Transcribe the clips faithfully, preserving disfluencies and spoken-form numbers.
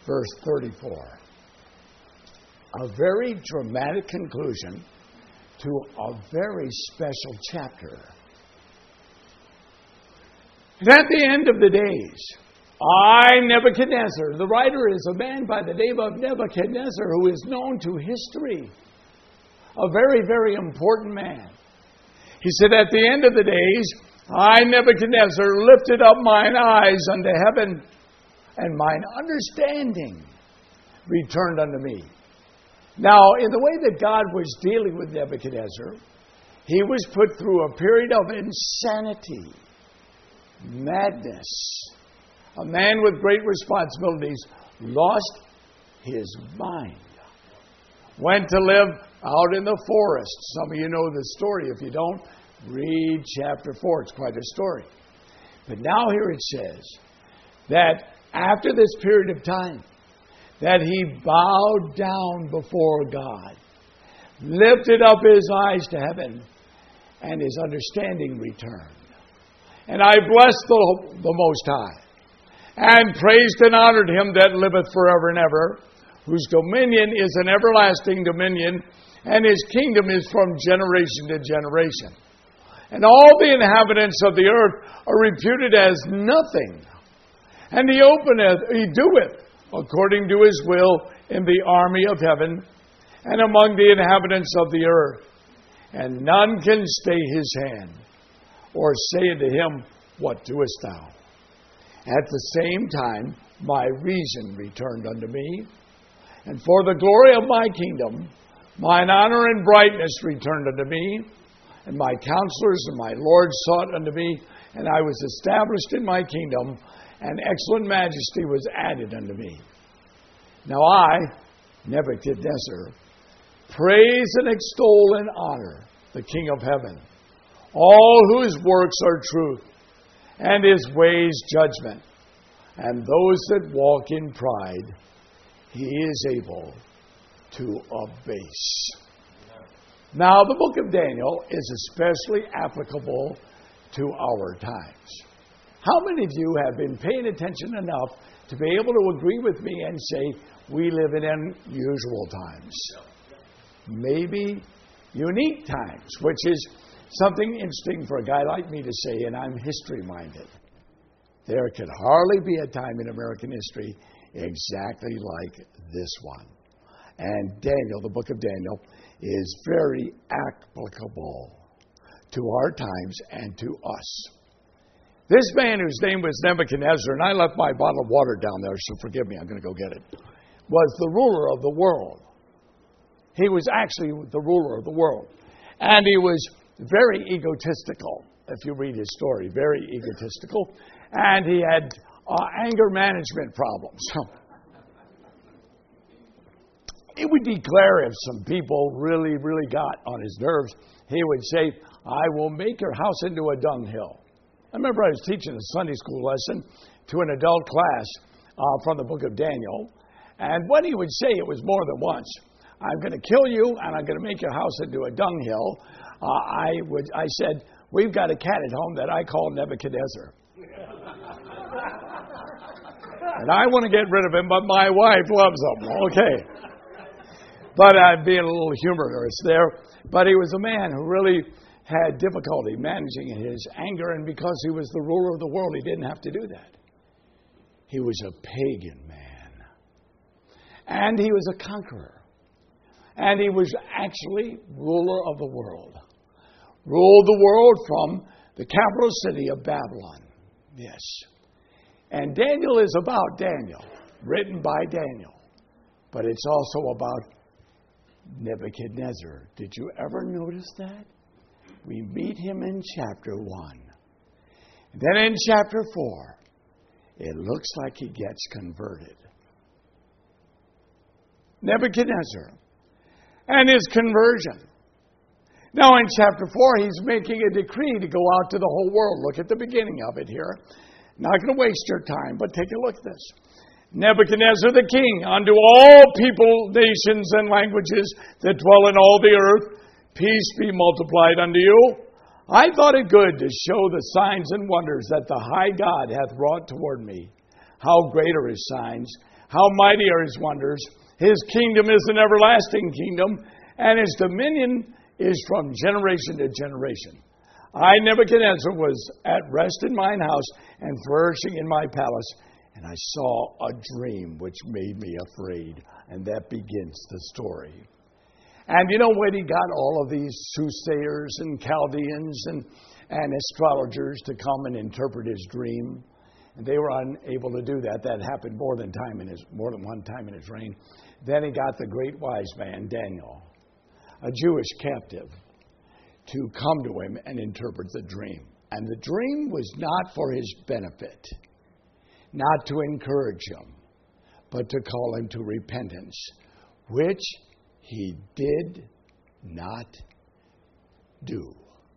verse thirty-four. A very dramatic conclusion to a very special chapter. And at the end of the days, I, Nebuchadnezzar, the writer is a man by the name of Nebuchadnezzar who is known to history. A very, very important man. He said, at the end of the days, I, Nebuchadnezzar, lifted up mine eyes unto heaven, and mine understanding returned unto me. Now, in the way that God was dealing with Nebuchadnezzar, he was put through a period of insanity, madness. A man with great responsibilities lost his mind. Went to live out in the forest. Some of you know the story. If you don't, read chapter four. It's quite a story. But now here it says that after this period of time, that he bowed down before God, lifted up his eyes to heaven, and his understanding returned. And I blessed the, the Most High, and praised and honored him that liveth forever and ever, whose dominion is an everlasting dominion, and his kingdom is from generation to generation. And all the inhabitants of the earth are reputed as nothing. And he openeth, he doeth, according to his will, in the army of heaven, and among the inhabitants of the earth. And none can stay his hand, or say unto him, what doest thou? At the same time, my reason returned unto me, and for the glory of my kingdom, mine honor and brightness returned unto me, and my counselors and my lords sought unto me, and I was established in my kingdom, and excellent majesty was added unto me. Now I, Nebuchadnezzar, praise and extol and honor the King of heaven, all whose works are truth, and his ways judgment, and those that walk in pride he is able to abase. Now the book of Daniel is especially applicable to our times. How many of you have been paying attention enough to be able to agree with me and say, we live in unusual times? Maybe unique times, which is something interesting for a guy like me to say, and I'm history-minded. There could hardly be a time in American history exactly like this one. And Daniel, the book of Daniel, is very applicable to our times and to us. This man, whose name was Nebuchadnezzar, and I left my bottle of water down there, so forgive me, I'm going to go get it, was the ruler of the world. He was actually the ruler of the world. And he was very egotistical, if you read his story, very egotistical. And he had uh, anger management problems. He would declare, if some people really, really got on his nerves, he would say, I will make your house into a dunghill. I remember I was teaching a Sunday school lesson to an adult class uh, from the book of Daniel. And when he would say, it was more than once, I'm going to kill you and I'm going to make your house into a dunghill. Uh, I would, I said, we've got a cat at home that I call Nebuchadnezzar. And I want to get rid of him, but my wife loves him. Okay. But I'm being a little humorous there. But he was a man who really had difficulty managing his anger, and because he was the ruler of the world, he didn't have to do that. He was a pagan man. And he was a conqueror. And he was actually ruler of the world. Ruled the world from the capital city of Babylon. Yes. And Daniel is about Daniel, written by Daniel. But it's also about Nebuchadnezzar. Did you ever notice that? We meet him in chapter one. Then in chapter four, it looks like he gets converted. Nebuchadnezzar and his conversion. Now in chapter four, he's making a decree to go out to the whole world. Look at the beginning of it here. Not going to waste your time, but take a look at this. Nebuchadnezzar the king, unto all people, nations, and languages that dwell in all the earth, peace be multiplied unto you. I thought it good to show the signs and wonders that the high God hath wrought toward me. How great are his signs, How mighty are his wonders. His kingdom is an everlasting kingdom, and his dominion is from generation to generation. I, Nebuchadnezzar, was at rest in mine house and flourishing in my palace, and I saw a dream which made me afraid. And that begins the story. And you know when he got all of these soothsayers and Chaldeans and, and astrologers to come and interpret his dream? And they were unable to do that. That happened more than time in his more than one time in his reign. Then he got the great wise man, Daniel, a Jewish captive, to come to him and interpret the dream. And the dream was not for his benefit, not to encourage him, but to call him to repentance, which he did not do.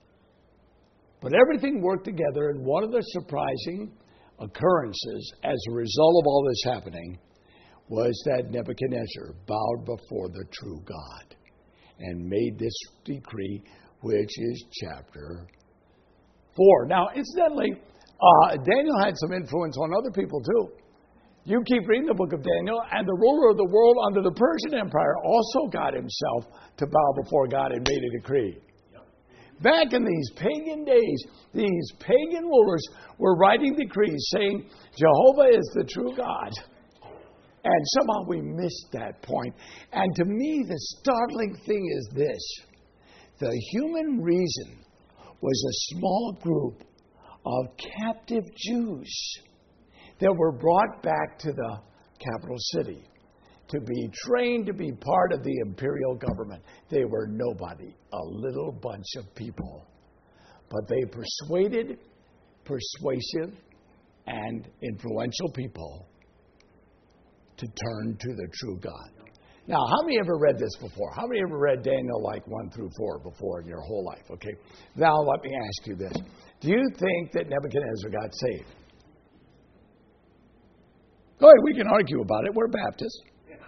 But everything worked together, and one of the surprising occurrences as a result of all this happening was that Nebuchadnezzar bowed before the true God and made this decree, which is chapter four. Now, incidentally, uh, Daniel had some influence on other people too. You keep reading the book of Daniel, and the ruler of the world under the Persian Empire also got himself to bow before God and made a decree. Back in these pagan days, these pagan rulers were writing decrees saying, Jehovah is the true God. And somehow we missed that point. And to me, the startling thing is this. The human reason was a small group of captive Jews that were brought back to the capital city to be trained to be part of the imperial government. They were nobody, a little bunch of people. But they persuaded persuasive and influential people to turn to the true God. Now, how many ever read this before? How many ever read Daniel like one through four before in your whole life? Okay. Now, let me ask you this. Do you think that Nebuchadnezzar got saved? Go ahead, we can argue about it. We're Baptists.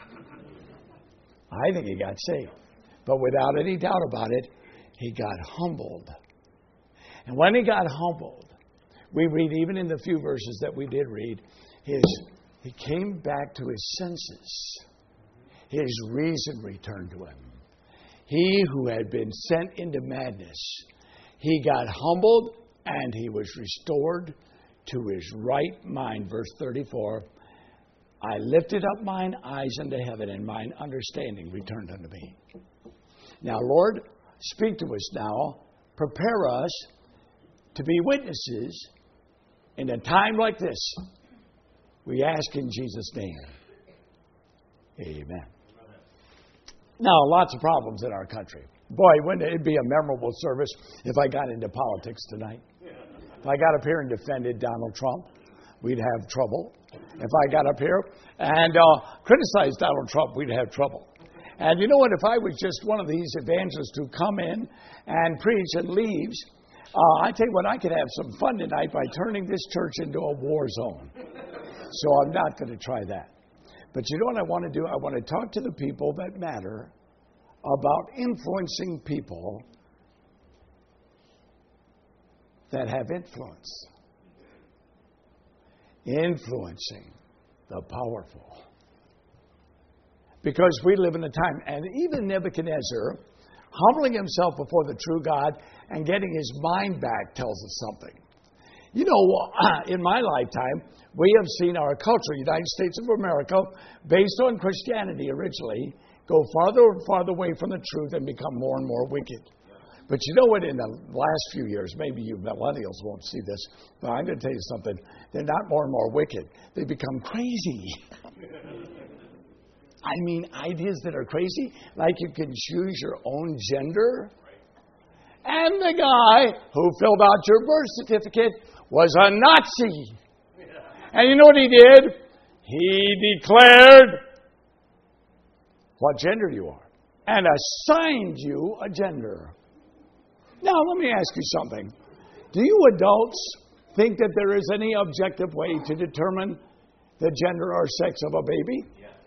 I think he got saved. But without any doubt about it, he got humbled. And when he got humbled, we read, even in the few verses that we did read, his he came back to his senses. His reason returned to him. He who had been sent into madness, he got humbled and he was restored to his right mind. Verse thirty-four, I lifted up mine eyes unto heaven, and mine understanding returned unto me. Now, Lord, speak to us now. Prepare us to be witnesses in a time like this. We ask in Jesus' name. Amen. Now, lots of problems in our country. Boy, wouldn't it be a memorable service if I got into politics tonight? If I got up here and defended Donald Trump, we'd have trouble. If I got up here and uh, criticized Donald Trump, we'd have trouble. And you know what? If I was just one of these evangelists who come in and preach and leaves, uh, I tell you what, I could have some fun tonight by turning this church into a war zone. So I'm not going to try that. But you know what I want to do? I want to talk to the people that matter about influencing people that have influence. Influencing the powerful. Because we live in a time, and even Nebuchadnezzar, humbling himself before the true God and getting his mind back tells us something. You know, in my lifetime, we have seen our culture, United States of America, based on Christianity originally, go farther and farther away from the truth and become more and more wicked. But you know what, in the last few years, maybe you millennials won't see this, but I'm going to tell you something. They're not more and more wicked. They become crazy. I mean, ideas that are crazy, like you can choose your own gender. And the guy who filled out your birth certificate was a Nazi. And you know what he did? He declared what gender you are and assigned you a gender. Now, let me ask you something. Do you adults think that there is any objective way to determine the gender or sex of a baby?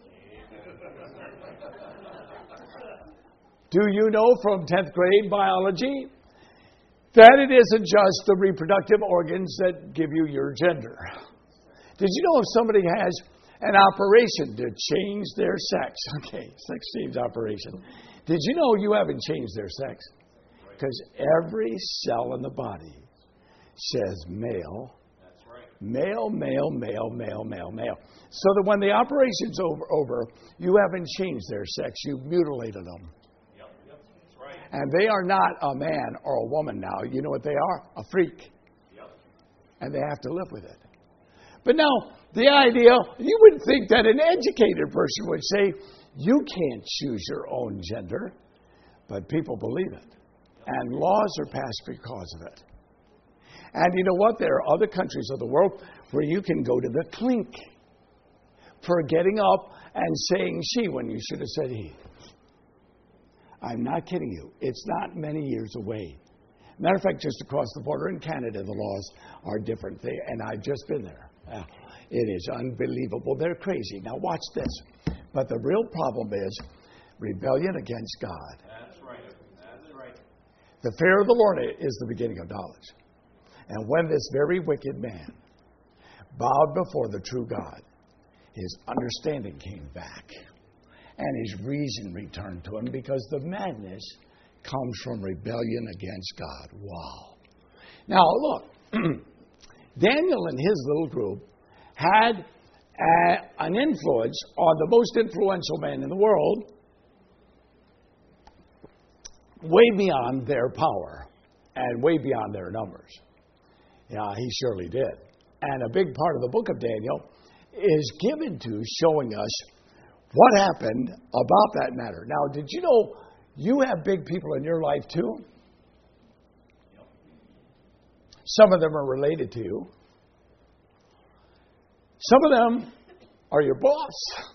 Do you know from tenth grade biology that it isn't just the reproductive organs that give you your gender? Did you know if somebody has an operation to change their sex. Okay, sex change operation. Did you know you haven't changed their sex? Because every cell in the body says male, male, male, male, male, male, male. So that when the operation's over, over, you haven't changed their sex. You've mutilated them. Yep, yep, that's right. And they are not a man or a woman now. You know what they are? A freak. Yep. And they have to live with it. But now, the idea, you would think that an educated person would say, you can't choose your own gender. But people believe it. And laws are passed because of it. And you know what? There are other countries of the world where you can go to the clink for getting up and saying she when you should have said he. I'm not kidding you. It's not many years away. Matter of fact, just across the border in Canada, the laws are different. They, and I've just been there. Uh, it is unbelievable. They're crazy. Now watch this. But the real problem is rebellion against God. That's right. That's right. The fear of the Lord is the beginning of knowledge. And when this very wicked man bowed before the true God, his understanding came back and his reason returned to him because the madness comes from rebellion against God. Wow. Now, look, Daniel and his little group had a, an influence on the most influential man in the world way beyond their power and way beyond their numbers. Yeah, he surely did. And a big part of the book of Daniel is given to showing us what happened about that matter. Now, did you know you have big people in your life too? Some of them are related to you. Some of them are your boss.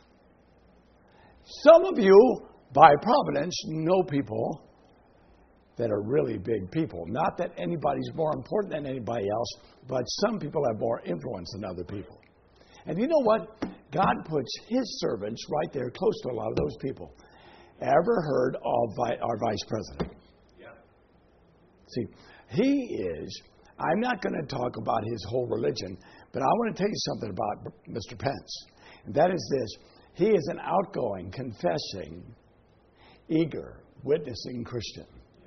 Some of you, by providence, know people that are really big people. Not that anybody's more important than anybody else, but some people have more influence than other people. And you know what? God puts his servants right there close to a lot of those people. Ever heard of our vice president? Yeah. See, he is, I'm not going to talk about his whole religion, but I want to tell you something about Mister Pence. And that is this. He is an outgoing, confessing, eager, witnessing Christian.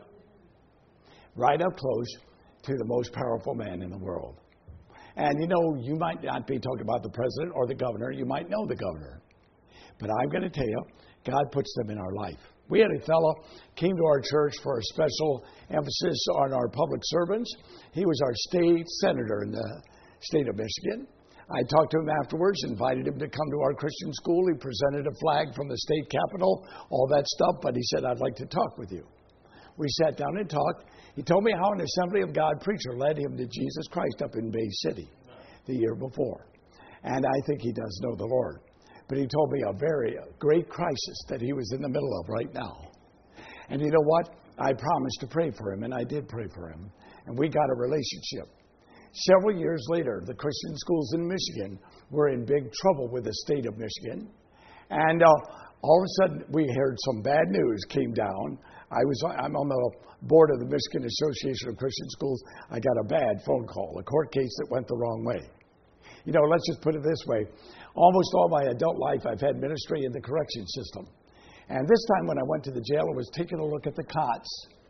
Right up close to the most powerful man in the world. And you know, you might not be talking about the president or the governor. You might know the governor. But I'm going to tell you, God puts them in our life. We had a fellow came to our church for a special emphasis on our public servants. He was our state senator in the state of Michigan. I talked to him afterwards, invited him to come to our Christian school. He presented a flag from the state capitol, all that stuff. But he said, I'd like to talk with you. We sat down and talked. He told me how an Assembly of God preacher led him to Jesus Christ up in Bay City the year before. And I think he does know the Lord. But he told me a very great crisis that he was in the middle of right now. And you know what? I promised to pray for him, and I did pray for him. And we got a relationship. Several years later, the Christian schools in Michigan were in big trouble with the state of Michigan. And uh, all of a sudden, we heard some bad news came down. I was, I'm on the board of the Michigan Association of Christian Schools. I got a bad phone call, a court case that went the wrong way. You know, let's just put it this way. Almost all my adult life, I've had ministry in the correction system. And this time when I went to the jail, I was taking a look at the cots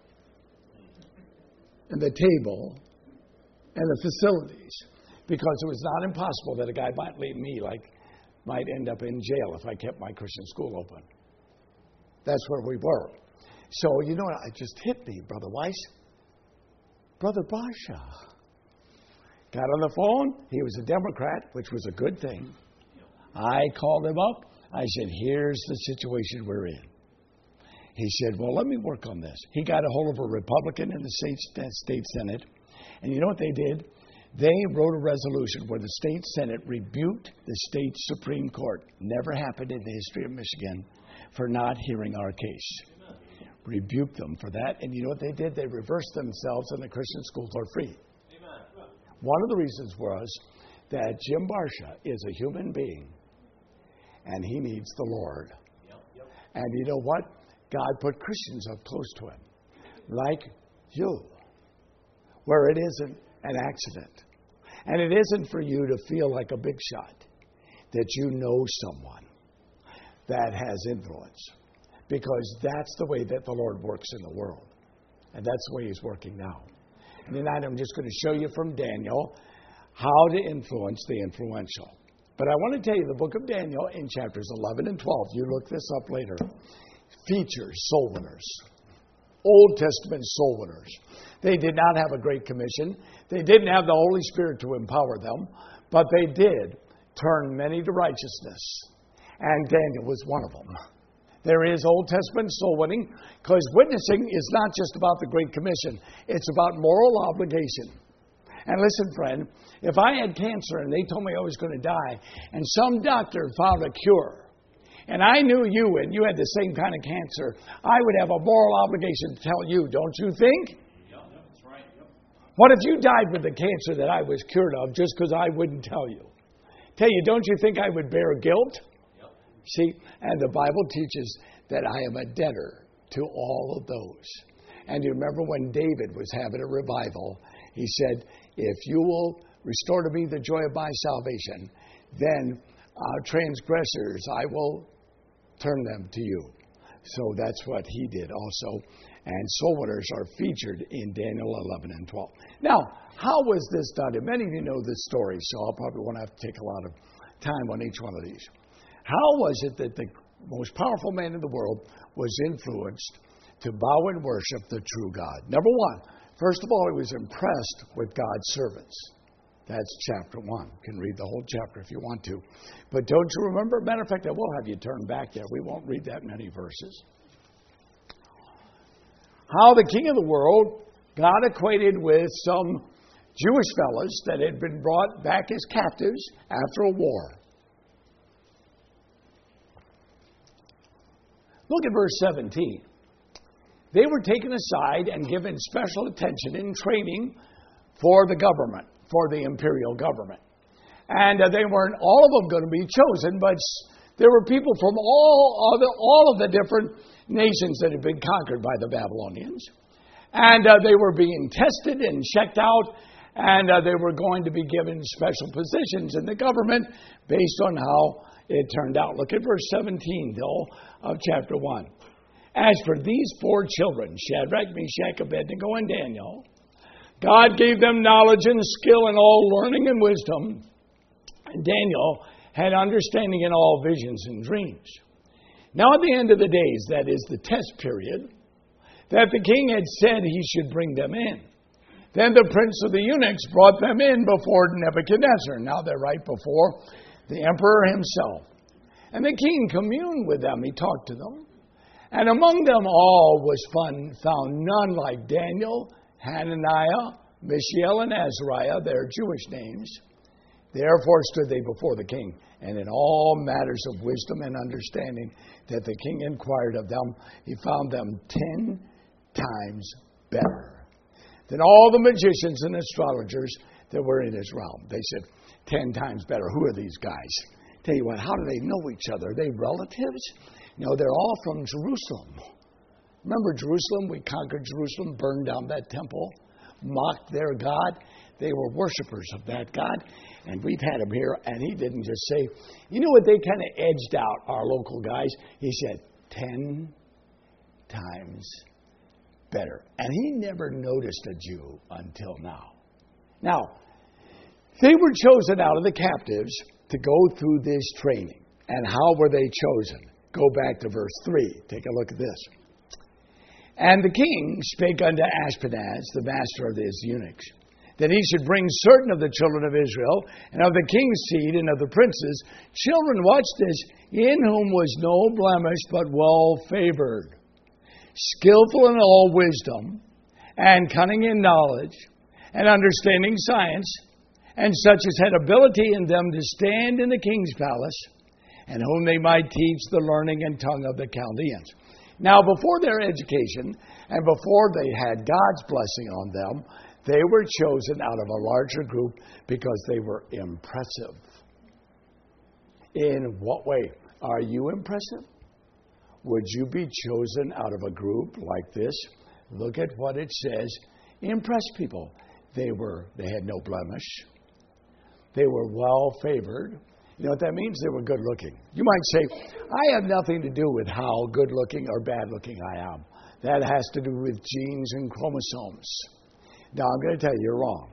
and the table and the facilities, because it was not impossible that a guy might leave me, like, might end up in jail if I kept my Christian school open. That's where we were. So, you know what? It just hit me, Brother Weiss. Brother Barsha got on the phone. He was a Democrat, which was a good thing. I called him up. I said, here's the situation we're in. He said, well, let me work on this. He got a hold of a Republican in the state, state Senate. And you know what they did? They wrote a resolution where the state Senate rebuked the state Supreme Court. Never happened in the history of Michigan for not hearing our case. Rebuked them for that. And you know what they did? They reversed themselves and the Christian schools are free. Amen. One of the reasons was that Jim Barsha is a human being and he needs the Lord. Yep, yep. And you know what? God put Christians up close to him, like you, where it isn't an accident. And it isn't for you to feel like a big shot. that you know someone that has influence. Because that's the way that the Lord works in the world. And that's the way He's working now. And tonight I'm just going to show you from Daniel how to influence the influential. But I want to tell you the book of Daniel in chapters eleven and twelve. You look this up later. Features soul winners. Old Testament soul winners. They did not have a great commission. They didn't have the Holy Spirit to empower them. But they did turn many to righteousness. And Daniel was one of them. There is Old Testament soul winning, because witnessing is not just about the Great Commission. It's about moral obligation. And listen, friend, if I had cancer and they told me I was going to die, and some doctor found a cure, and I knew you and you had the same kind of cancer, I would have a moral obligation to tell you, don't you think? Yeah, that's right. Yep. What if you died with the cancer that I was cured of just because I wouldn't tell you? Tell you, don't you think I would bear guilt? Yep. See, and the Bible teaches that I am a debtor to all of those. And you remember when David was having a revival, he said, if you will restore to me the joy of my salvation, then uh, transgressors, I will turn them to you. So that's what he did also. And soul winners are featured in Daniel eleven and twelve. Now, how was this done? And many of you know this story, so I'll probably won't have to take a lot of time on each one of these. How was it that the most powerful man in the world was influenced to bow and worship the true God? Number one, first of all, he was impressed with God's servants. That's chapter one. You can read the whole chapter if you want to. But don't you remember? Matter of fact, I will have you turn back there. We won't read that many verses. How the king of the world got acquainted with some Jewish fellows that had been brought back as captives after a war. Look at verse seventeen. They were taken aside and given special attention in training for the government, for the imperial government. And uh, they weren't all of them going to be chosen, but there were people from all of the, all of the different nations that had been conquered by the Babylonians. And uh, they were being tested and checked out, and uh, they were going to be given special positions in the government based on how it turned out. Look at verse seventeen, though, of chapter one. As for these four children, Shadrach, Meshach, Abednego, and Daniel, God gave them knowledge and skill in all learning and wisdom. And Daniel had understanding in all visions and dreams. Now at the end of the days, that is the test period, that the king had said he should bring them in. Then the prince of the eunuchs brought them in before Nebuchadnezzar. Now they're right before the emperor himself. And the king communed with them. He talked to them. And among them all was fun, found none like Daniel, Hananiah, Mishael, and Azariah, their Jewish names. Therefore stood they before the king, and in all matters of wisdom and understanding that the king inquired of them, he found them ten times better than all the magicians and astrologers that were in his realm. They said, ten times better. Who are these guys? Tell you what, how do they know each other? Are they relatives? No, they're all from Jerusalem. Remember Jerusalem? We conquered Jerusalem, burned down that temple, mocked their God. They were worshipers of that God. And we've had him here, and he didn't just say, you know what, they kind of edged out our local guys. He said, ten times better. And he never noticed a Jew until now. Now, they were chosen out of the captives to go through this training. And how were they chosen? Go back to verse three. Take a look at this. And the king spake unto Ashpenaz, the master of his eunuchs, that he should bring certain of the children of Israel, and of the king's seed, and of the princes, children, watch this, in whom was no blemish, but well favored, skillful in all wisdom, and cunning in knowledge, and understanding science, and such as had ability in them to stand in the king's palace, and whom they might teach the learning and tongue of the Chaldeans. Now, before their education, and before they had God's blessing on them, they were chosen out of a larger group because they were impressive. In what way? Are you impressive? Would you be chosen out of a group like this? Look at what it says. Impress people. They were, they had no blemish. They were well favored. You know what that means? They were good looking. You might say, I have nothing to do with how good looking or bad looking I am. That has to do with genes and chromosomes. Now, I'm going to tell you, you're wrong.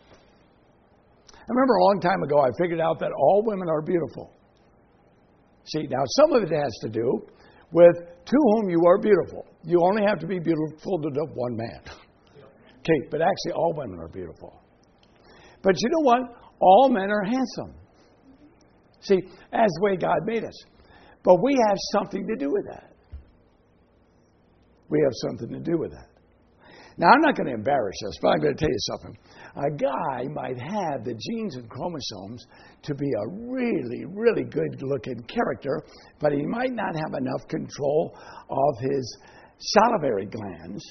I remember a long time ago, I figured out that all women are beautiful. See, now some of it has to do with to whom you are beautiful. You only have to be beautiful to one man. Okay, but actually all women are beautiful. But you know what? All men are handsome. See, that's the way God made us. But we have something to do with that. We have something to do with that. Now, I'm not going to embarrass us, but I'm going to tell you something. A guy might have the genes and chromosomes to be a really, really good-looking character, but he might not have enough control of his salivary glands.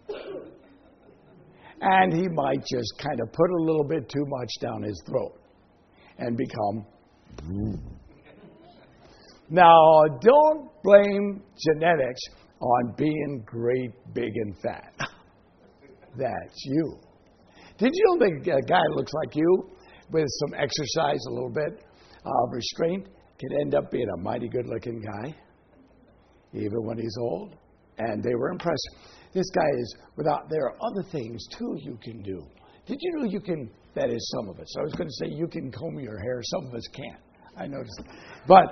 And he might just kind of put a little bit too much down his throat and become... Now, don't blame genetics on being great, big, and fat. That's you. Did you know that a guy that looks like you, with some exercise, a little bit of restraint, can end up being a mighty good-looking guy, even when he's old? And they were impressed. This guy is without. There are other things too you can do. Did you know you can? That is some of us. I was going to say you can comb your hair. Some of us can't. I noticed, but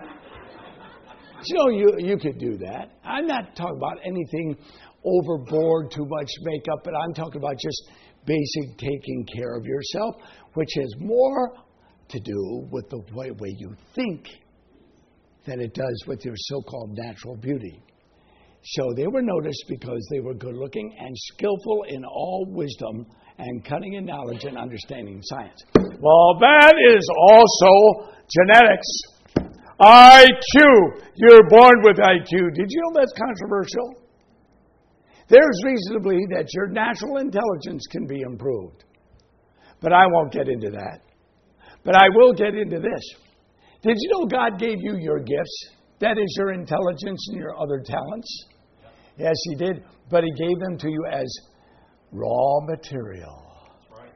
you know you you could do that. I'm not talking about anything overboard, too much makeup, but I'm talking about just basic taking care of yourself, which has more to do with the way, way you think than it does with your so-called natural beauty. So they were noticed because they were good looking and skillful in all wisdom and cunning in knowledge and understanding science. Well, that is also genetics. I Q. You're born with I Q. Did you know that's controversial? There's reason to believe that your natural intelligence can be improved. But I won't get into that. But I will get into this. Did you know God gave you your gifts? That is your intelligence and your other talents. Yes, He did. But He gave them to you as raw material. That's right.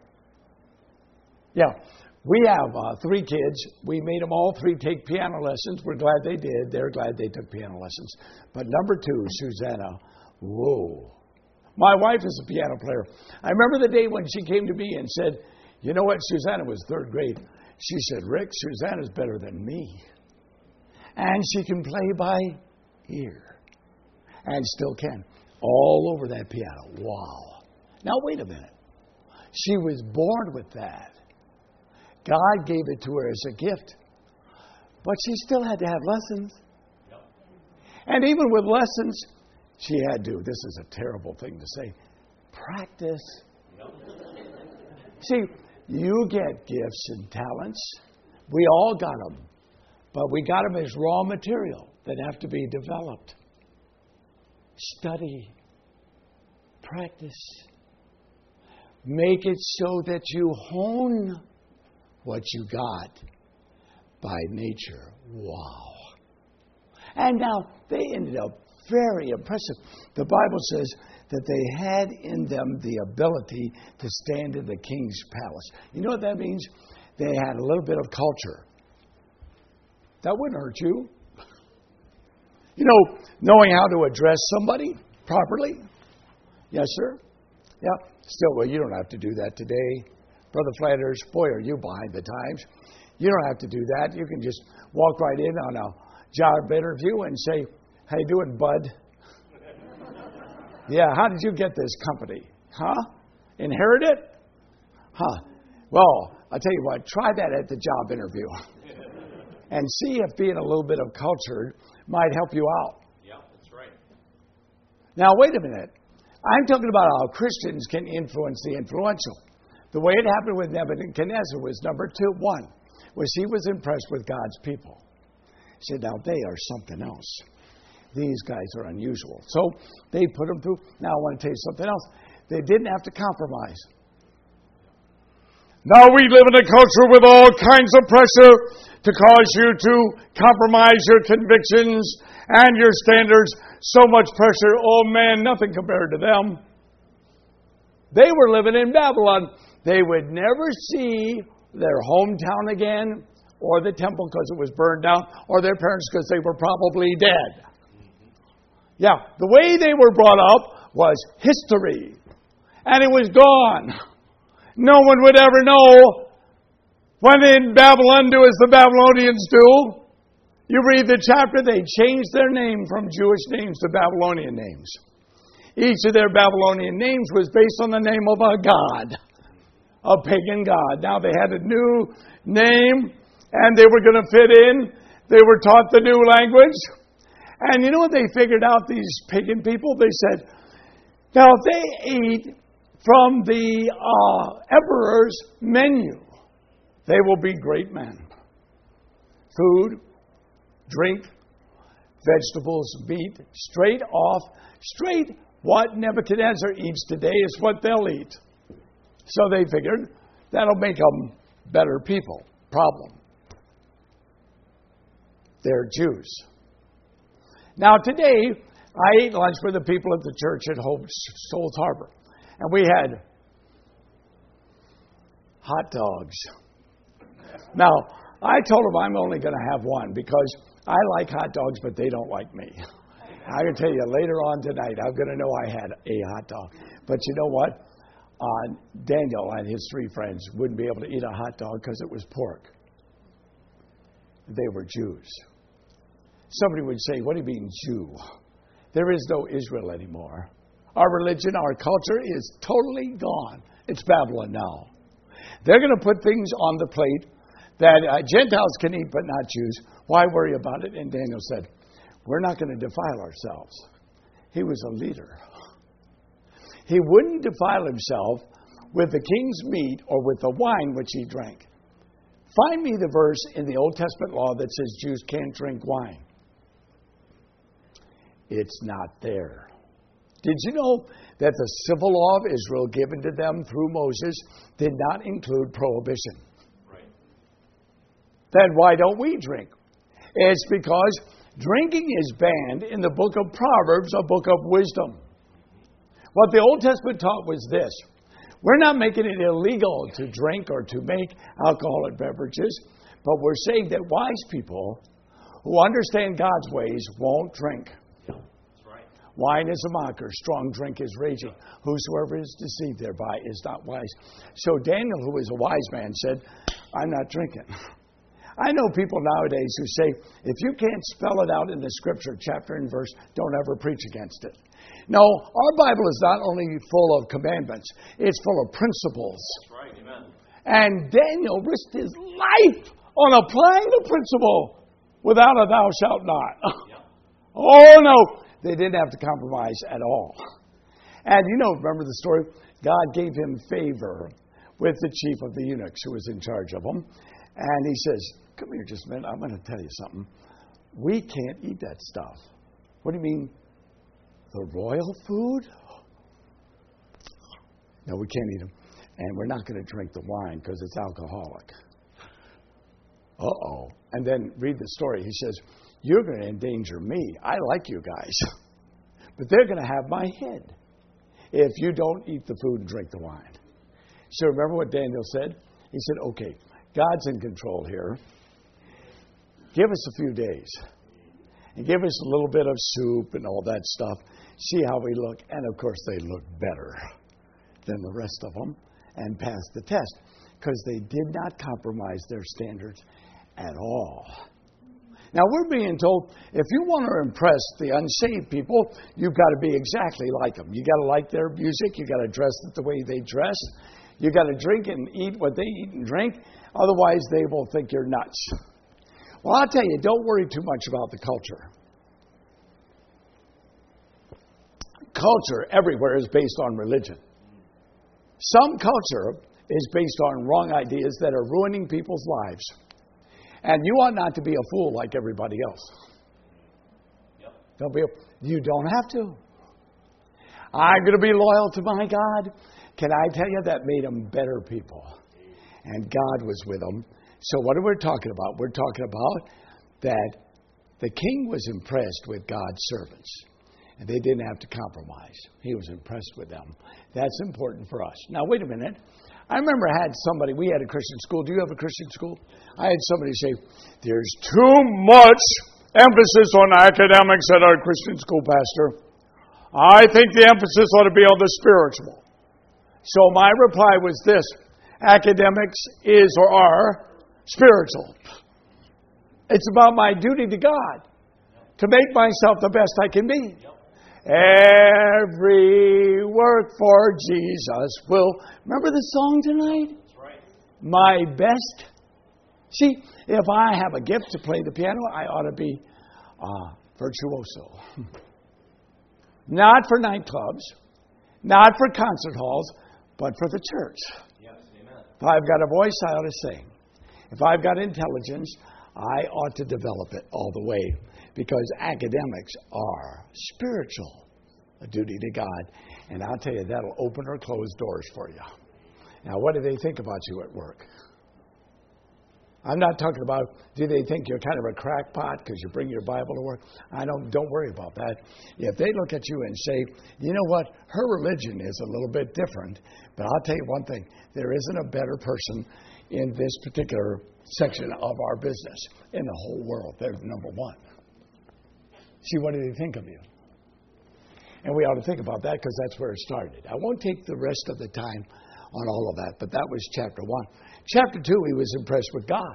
Yeah. We have uh, three kids. We made them all three take piano lessons. We're glad they did. They're glad they took piano lessons. But number two, Susanna, whoa. My wife is a piano player. I remember the day when she came to me and said, you know what, Susanna was third grade. She said, Rick, Susanna's better than me. And she can play by ear. And still can. All over that piano. Wow. Now, wait a minute. She was born with that. God gave it to her as a gift. But she still had to have lessons. Yep. And even with lessons, she had to, this is a terrible thing to say, practice. Yep. See, you get gifts and talents. We all got them. But we got them as raw material that have to be developed. Study. Practice. Make it so that you hone what you got by nature. Wow. And now they ended up very impressive. The Bible says that they had in them the ability to stand in the king's palace. You know what that means? They had a little bit of culture. That wouldn't hurt you. You know, knowing how to address somebody properly. Yes, sir? Yeah. Still, well, you don't have to do that today. Brother Flanders, boy, are you behind the times. You don't have to do that. You can just walk right in on a job interview and say, how you doing, bud? Yeah, how did you get this company? Huh? Inherit it? Huh. Well, I'll tell you what, try that at the job interview. And see if being a little bit of cultured might help you out. Yeah, that's right. Now, wait a minute. I'm talking about how Christians can influence the influential. The way it happened with Nebuchadnezzar was number two, one, was he was impressed with God's people. He said, now they are something else. These guys are unusual. So they put them through. Now I want to tell you something else. They didn't have to compromise. Now we live in a culture with all kinds of pressure to cause you to compromise your convictions and your standards. So much pressure. Oh man, nothing compared to them. They were living in Babylon. They would never see their hometown again or the temple because it was burned down, or their parents because they were probably dead. Yeah, the way they were brought up was history. And it was gone. No one would ever know. When in Babylon do as the Babylonians do, you read the chapter, they changed their name from Jewish names to Babylonian names. Each of their Babylonian names was based on the name of a god, a pagan god. Now they had a new name, and they were going to fit in. They were taught the new language. And you know what they figured out, these pagan people? They said, now if they ate from the uh, emperor's menu, they will be great men. Food, drink, vegetables, meat, straight off, straight what Nebuchadnezzar eats today is what they'll eat. So they figured that'll make them better people. Problem. They're Jews. Now today, I ate lunch with the people at the church at Hope Souls Harbor. And we had hot dogs. Now, I told them I'm only going to have one because I like hot dogs, but they don't like me. I can tell you later on tonight, I'm going to know I had a hot dog. But you know what? Uh, Daniel and his three friends wouldn't be able to eat a hot dog because it was pork. They were Jews. Somebody would say, what do you mean Jew? There is no Israel anymore. Our religion, our culture is totally gone. It's Babylon now. They're going to put things on the plate that uh, Gentiles can eat but not Jews. Why worry about it? And Daniel said, we're not going to defile ourselves. He was a leader. He wouldn't defile himself with the king's meat or with the wine which he drank. Find me the verse in the Old Testament law that says Jews can't drink wine. It's not there. Did you know that the civil law of Israel given to them through Moses did not include prohibition? Right. Then why don't we drink? It's because drinking is banned in the book of Proverbs, a book of wisdom. What the Old Testament taught was this. We're not making it illegal to drink or to make alcoholic beverages, but we're saying that wise people who understand God's ways won't drink. Wine is a mocker, strong drink is raging. Whosoever is deceived thereby is not wise. So Daniel, who is a wise man, said, I'm not drinking. I know people nowadays who say, if you can't spell it out in the scripture, chapter and verse, don't ever preach against it. No, our Bible is not only full of commandments, it's full of principles. That's right, amen. And Daniel risked his life on applying the principle without a thou shalt not. Yeah. Oh, no. They didn't have to compromise at all. And you know, remember the story? God gave him favor with the chief of the eunuchs who was in charge of them. And he says, come here just a minute, I'm going to tell you something. We can't eat that stuff. What do you mean? The royal food? No, we can't eat them. And we're not going to drink the wine because it's alcoholic. Uh-oh. And then read the story. He says, you're going to endanger me. I like you guys. But they're going to have my head if you don't eat the food and drink the wine. So remember what Daniel said? He said, okay, God's in control here. Give us a few days. And give us a little bit of soup and all that stuff. See how we look. And of course, they look better than the rest of them and passed the test because they did not compromise their standards at all. Now, we're being told, if you want to impress the unsaved people, you've got to be exactly like them. You've got to like their music. You've got to dress the way they dress. You've got to drink and eat what they eat and drink. Otherwise, they will think you're nuts. Well, I'll tell you, don't worry too much about the culture. Culture everywhere is based on religion. Some culture is based on wrong ideas that are ruining people's lives. And you ought not to be a fool like everybody else. Yep. Don't be. A, you don't have to. I'm going to be loyal to my God. Can I tell you that made them better people? And God was with them. So what are we talking about? We're talking about that the king was impressed with God's servants. And they didn't have to compromise. He was impressed with them. That's important for us. Now, wait a minute. I remember I had somebody, we had a Christian school. Do you have a Christian school? I had somebody say, there's too much emphasis on academics at our Christian school, Pastor. I think the emphasis ought to be on the spiritual. So my reply was this: academics is or are spiritual. It's about my duty to God to make myself the best I can be. Every work for Jesus will. Remember the song tonight? That's right. My best. See, if I have a gift to play the piano, I ought to be uh, virtuoso. Not for nightclubs, not for concert halls, but for the church. Yes, amen. If I've got a voice, I ought to sing. If I've got intelligence, I ought to develop it all the way, because academics are spiritual, a duty to God. And I'll tell you, that'll open or close doors for you. Now, what do they think about you at work? I'm not talking about, do they think you're kind of a crackpot because you bring your Bible to work? I don't, don't worry about that. If they look at you and say, you know what, her religion is a little bit different, but I'll tell you one thing, there isn't a better person in this particular section of our business in the whole world. They're number one. See, what do they think of you? And we ought to think about that, because that's where it started. I won't take the rest of the time on all of that, but that was chapter one. Chapter two, he was impressed with God.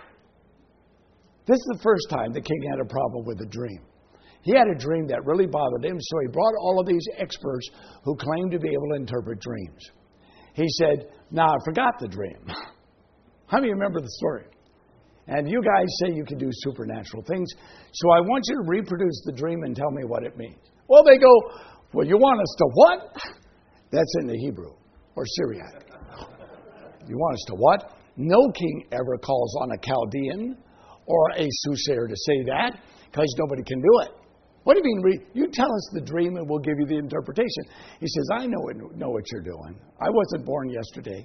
This is the first time the king had a problem with a dream. He had a dream that really bothered him, so he brought all of these experts who claimed to be able to interpret dreams. He said, now, I forgot the dream. How many remember the story? And you guys say you can do supernatural things, so I want you to reproduce the dream and tell me what it means. Well, they go, well, you want us to what? That's in the Hebrew or Syriac. You want us to what? No king ever calls on a Chaldean or a soothsayer to say that, because nobody can do it. What do you mean? Re- you tell us the dream and we'll give you the interpretation. He says, I know it, know what you're doing. I wasn't born yesterday.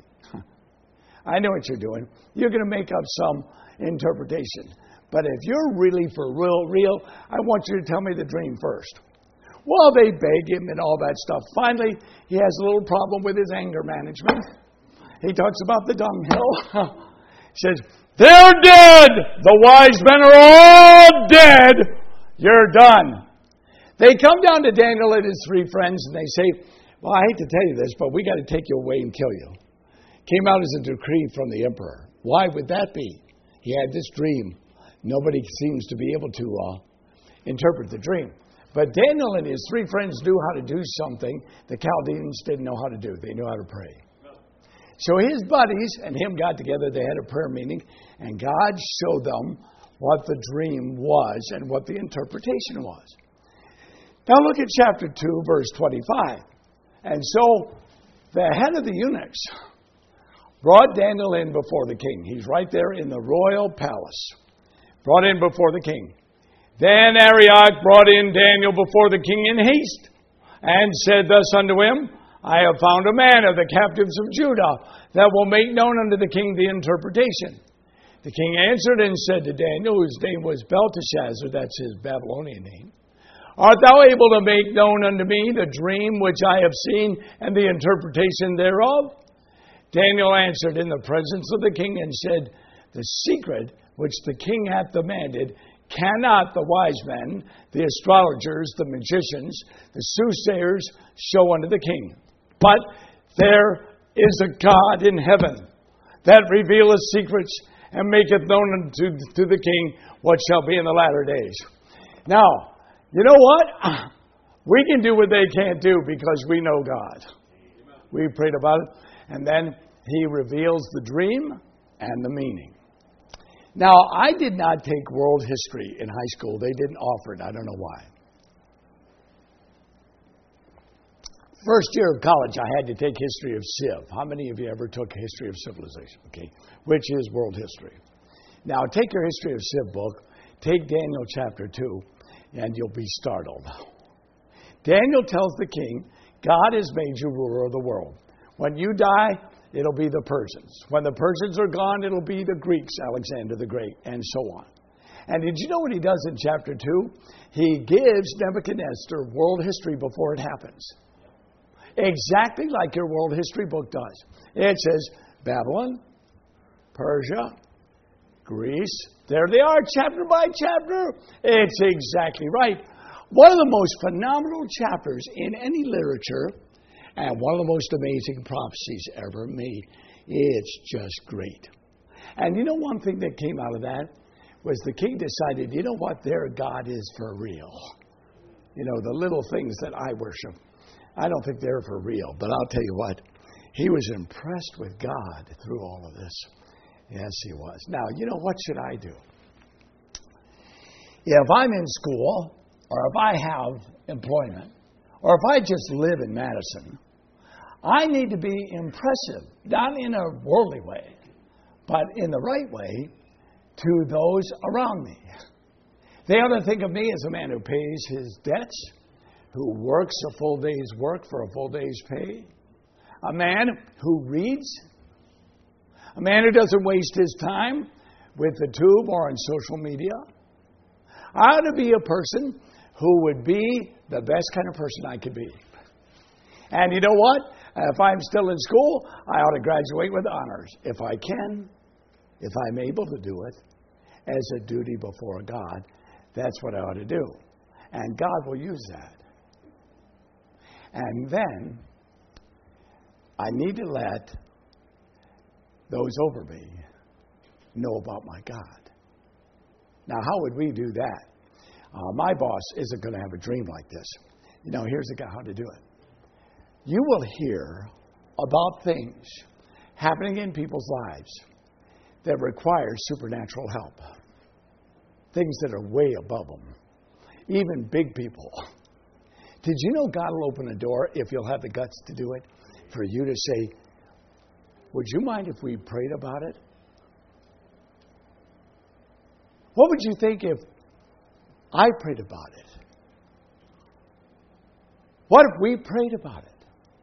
I know what you're doing. You're going to make up some interpretation. But if you're really for real, real, I want you to tell me the dream first. Well, they beg him and all that stuff. Finally, he has a little problem with his anger management. He talks about the dunghill. He says, they're dead. The wise men are all dead. You're done. They come down to Daniel and his three friends and they say, well, I hate to tell you this, but we got to take you away and kill you. Came out as a decree from the emperor. Why would that be? He had this dream. Nobody seems to be able to uh, interpret the dream. But Daniel and his three friends knew how to do something the Chaldeans didn't know how to do. They knew how to pray. So his buddies and him got together. They had a prayer meeting, and God showed them what the dream was and what the interpretation was. Now look at chapter two, verse twenty-five. And so the head of the eunuchs brought Daniel in before the king. He's right there in the royal palace. Brought in before the king. Then Arioch brought in Daniel before the king in haste, and said thus unto him, I have found a man of the captives of Judah that will make known unto the king the interpretation. The king answered and said to Daniel, whose name was Belteshazzar, that's his Babylonian name, art thou able to make known unto me the dream which I have seen and the interpretation thereof? Daniel answered in the presence of the king and said, the secret which the king hath demanded cannot the wise men, the astrologers, the magicians, the soothsayers show unto the king. But there is a God in heaven that revealeth secrets and maketh known unto to the king what shall be in the latter days. Now, you know what? We can do what they can't do because we know God. We prayed about it, and then he reveals the dream and the meaning. Now, I did not take world history in high school. They didn't offer it. I don't know why. First year of college, I had to take history of Civ. How many of you ever took history of civilization? Okay, which is world history. Now, take your history of Civ book, take Daniel chapter two, and you'll be startled. Daniel tells the king, God has made you ruler of the world. When you die, it'll be the Persians. When the Persians are gone, it'll be the Greeks, Alexander the Great, and so on. And did you know what he does in chapter two? He gives Nebuchadnezzar world history before it happens. exactly like your world history book does. It says Babylon, Persia, Greece. There they are, chapter by chapter. It's exactly right. One of the most phenomenal chapters in any literature, and one of the most amazing prophecies ever made. It's just great. And you know one thing that came out of that was the king decided, you know what, their God is for real. You know, the little things that I worship, I don't think they're for real. But I'll tell you what, he was impressed with God through all of this. Yes, he was. Now, you know, what should I do? If I'm in school, or if I have employment, or if I just live in Madison, I need to be impressive, not in a worldly way, but in the right way to those around me. They ought to think of me as a man who pays his debts, who works a full day's work for a full day's pay, a man who reads, a man who doesn't waste his time with the tube or on social media. I ought to be a person who would be the best kind of person I could be. And you know what? If I'm still in school, I ought to graduate with honors. If I can, if I'm able to do it as a duty before God, that's what I ought to do. And God will use that. And then I need to let those over me know about my God. Now, how would we do that? Uh, my boss isn't going to have a dream like this. You know, here's the guy how to do it. You will hear about things happening in people's lives that require supernatural help. Things that are way above them. Even big people. Did you know God will open a door, if you'll have the guts to do it, for you to say, would you mind if we prayed about it? What would you think if I prayed about it? What if we prayed about it?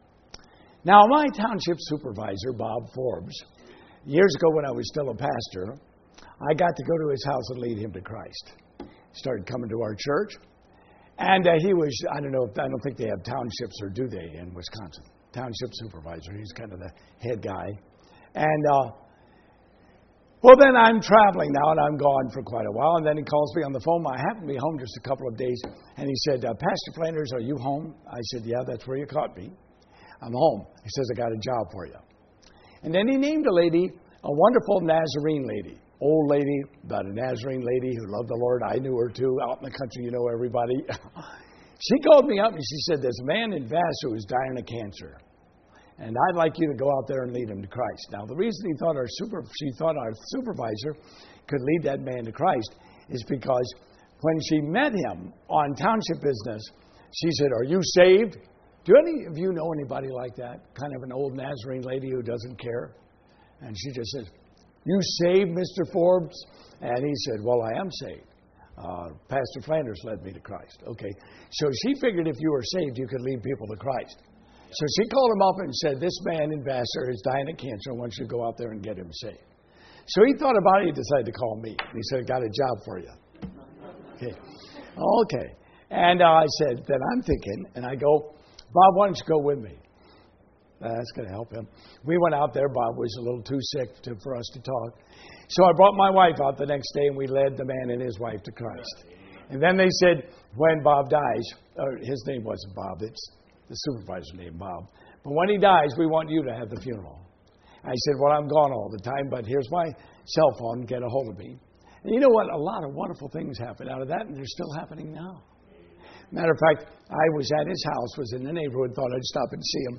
Now, my township supervisor, Bob Forbes, years ago when I was still a pastor, I got to go to his house and lead him to Christ. He started coming to our church. And uh, he was, I don't know, I don't think they have townships, or do they, in Wisconsin? Township supervisor. He's kind of the head guy. And, uh, well, then I'm traveling now, and I'm gone for quite a while. And then he calls me on the phone. I happened to be home just a couple of days. And he said, uh, Pastor Flanders, are you home? I said, yeah, that's where you caught me. I'm home. He says, I got a job for you. And then he named a lady, a wonderful Nazarene lady. Old lady, but a Nazarene lady who loved the Lord. I knew her too. Out in the country, you know everybody. She called me up and she said, there's a man in Vassar who's dying of cancer. And I'd like you to go out there and lead him to Christ. Now, the reason he thought our super, she thought our supervisor could lead that man to Christ is because when she met him on township business, she said, are you saved? Do any of you know anybody like that? Kind of an old Nazarene lady who doesn't care? And she just says, you saved, Mister Forbes? And he said, well, I am saved. Uh, Pastor Flanders led me to Christ. Okay. So she figured if you were saved, you could lead people to Christ. So she called him up and said, this man in Vassar is dying of cancer. I want you to go out there and get him saved. So he thought about it. He decided to call me. He said, I got a job for you. Okay. Okay. And uh, I said, then I'm thinking, and I go, Bob, why don't you go with me? That's going to help him. We went out there. Bob was a little too sick to, for us to talk. So I brought my wife out the next day, and we led the man and his wife to Christ. And then they said, when Bob dies, or his name wasn't Bob, it's the supervisor named Bob. But when he dies, we want you to have the funeral. I said, well, I'm gone all the time, but here's my cell phone. Get a hold of me. And you know what? A lot of wonderful things happened out of that, and they're still happening now. Matter of fact, I was at his house, was in the neighborhood, thought I'd stop and see him.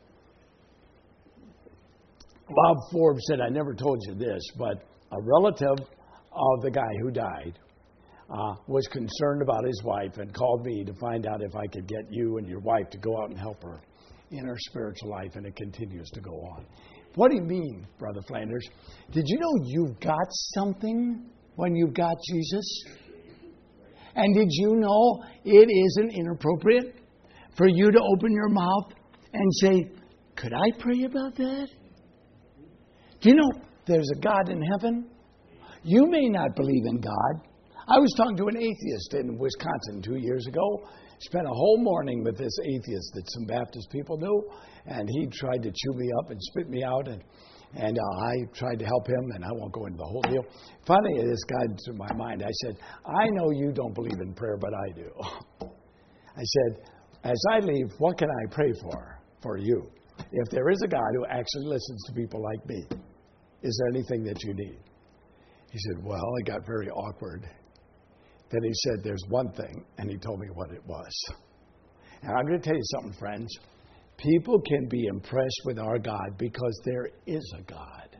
Bob Forbes said, I never told you this, but a relative of the guy who died uh, was concerned about his wife and called me to find out if I could get you and your wife to go out and help her in her spiritual life, and it continues to go on. What do you mean, Brother Flanders? Did you know you've got something when you've got Jesus? And did you know it isn't inappropriate for you to open your mouth and say, could I pray about that? Do you know there's a God in heaven? You may not believe in God. I was talking to an atheist in Wisconsin two years ago. Spent a whole morning with this atheist that some Baptist people knew, and he tried to chew me up and spit me out, and and uh, I tried to help him, and I won't go into the whole deal. Finally, this got into my mind. I said, I know you don't believe in prayer, but I do. I said, as I leave, what can I pray for, for you? If there is a God who actually listens to people like me, is there anything that you need? He said, well, it got very awkward. Then he said, there's one thing, and he told me what it was. And I'm going to tell you something, friends. People can be impressed with our God because there is a God.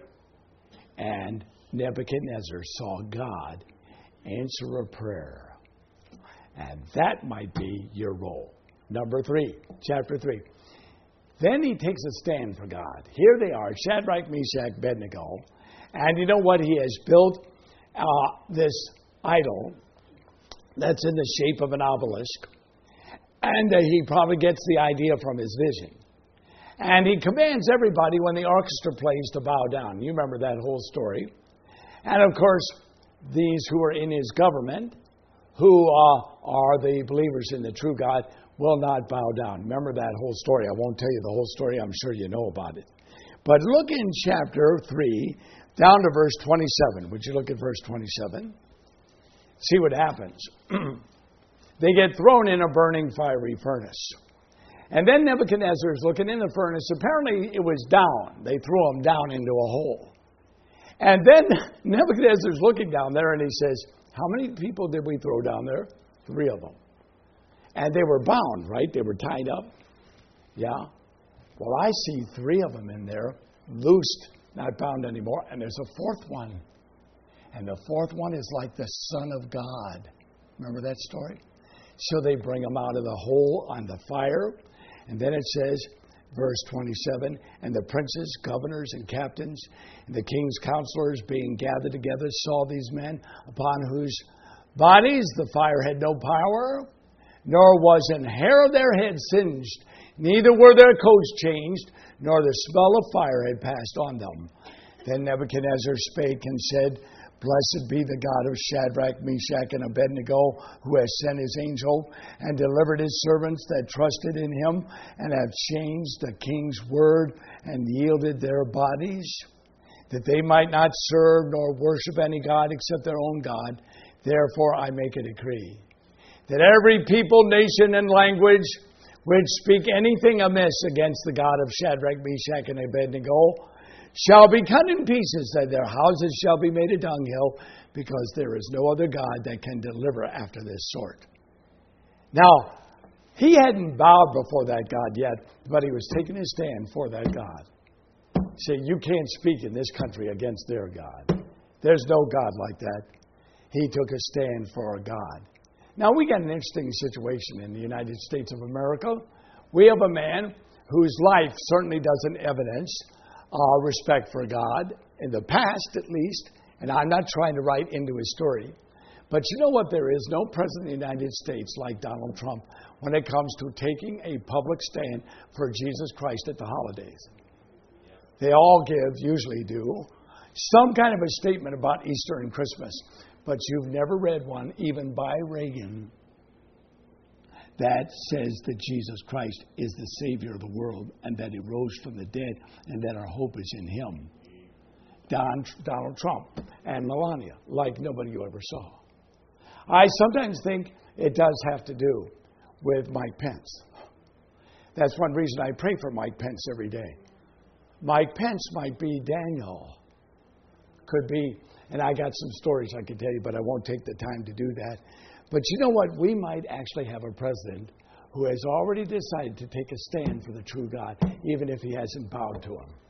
And Nebuchadnezzar saw God answer a prayer. And that might be your role. Number three, chapter three. Then he takes a stand for God. Here they are, Shadrach, Meshach, Abednego. And you know what? He has built uh, this idol that's in the shape of an obelisk. And uh, he probably gets the idea from his vision. And he commands everybody when the orchestra plays to bow down. You remember that whole story. And of course, these who are in his government, who uh, are the believers in the true God, will not bow down. Remember that whole story. I won't tell you the whole story. I'm sure you know about it. But look in chapter three, down to verse twenty-seven. Would you look at verse twenty-seven? See what happens. They get thrown in a burning fiery furnace. And then Nebuchadnezzar is looking in the furnace. Apparently it was down. They threw him down into a hole. And then Nebuchadnezzar is looking down there and he says, how many people did we throw down there? Three of them. And they were bound, right? They were tied up. Yeah. Well, I see three of them in there, loosed, not bound anymore. And there's a fourth one. And the fourth one is like the Son of God. Remember that story? So they bring him out of the hole on the fire. And then it says, verse twenty-seven, and the princes, governors, and captains, and the king's counselors being gathered together saw these men, upon whose bodies the fire had no power, nor was an hair of their head singed, neither were their coats changed, nor the smell of fire had passed on them. Then Nebuchadnezzar spake and said, blessed be the God of Shadrach, Meshach, and Abednego, who has sent his angel and delivered his servants that trusted in him and have changed the king's word and yielded their bodies, that they might not serve nor worship any God except their own God. Therefore I make a decree that every people, nation, and language which speak anything amiss against the God of Shadrach, Meshach, and Abednego shall be cut in pieces, that their houses shall be made a dunghill, because there is no other God that can deliver after this sort. Now, he hadn't bowed before that God yet, but he was taking his stand for that God. Saying, you can't speak in this country against their God. There's no God like that. He took a stand for a God. Now, we got an interesting situation in the United States of America. We have a man whose life certainly doesn't evidence Uh, respect for God, in the past at least, and I'm not trying to write into his story. But you know what? There is no president of the United States like Donald Trump when it comes to taking a public stand for Jesus Christ at the holidays. They all give, usually do, some kind of a statement about Easter and Christmas. But you've never read one, even by Reagan, that says that Jesus Christ is the Savior of the world and that He rose from the dead and that our hope is in Him. Don, Donald Trump and Melania, like nobody you ever saw. I sometimes think it does have to do with Mike Pence. That's one reason I pray for Mike Pence every day. Mike Pence might be Daniel. Could be, and I got some stories I could tell you, but I won't take the time to do that. But you know what? We might actually have a president who has already decided to take a stand for the true God, even if he hasn't bowed to him.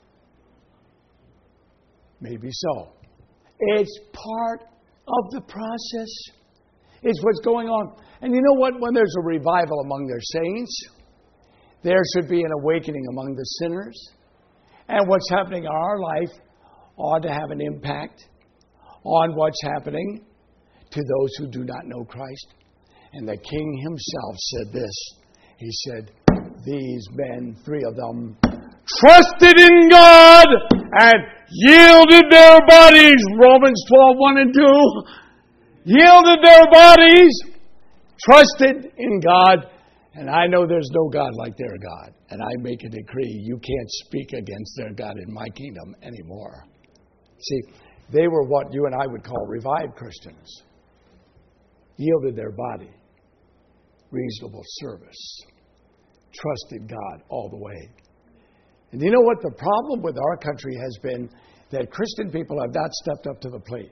Maybe so. It's part of the process. It's what's going on. And you know what? When there's a revival among their saints, there should be an awakening among the sinners. And what's happening in our life ought to have an impact on what's happening to those who do not know Christ. And the king himself said this. He said, these men, three of them, trusted in God and yielded their bodies. Romans twelve, one and two. Yielded their bodies, trusted in God. And I know there's no God like their God. And I make a decree, you can't speak against their God in my kingdom anymore. See, they were what you and I would call revived Christians. Yielded their body, reasonable service, trusted God all the way. And you know what the problem with our country has been? That Christian people have not stepped up to the plate.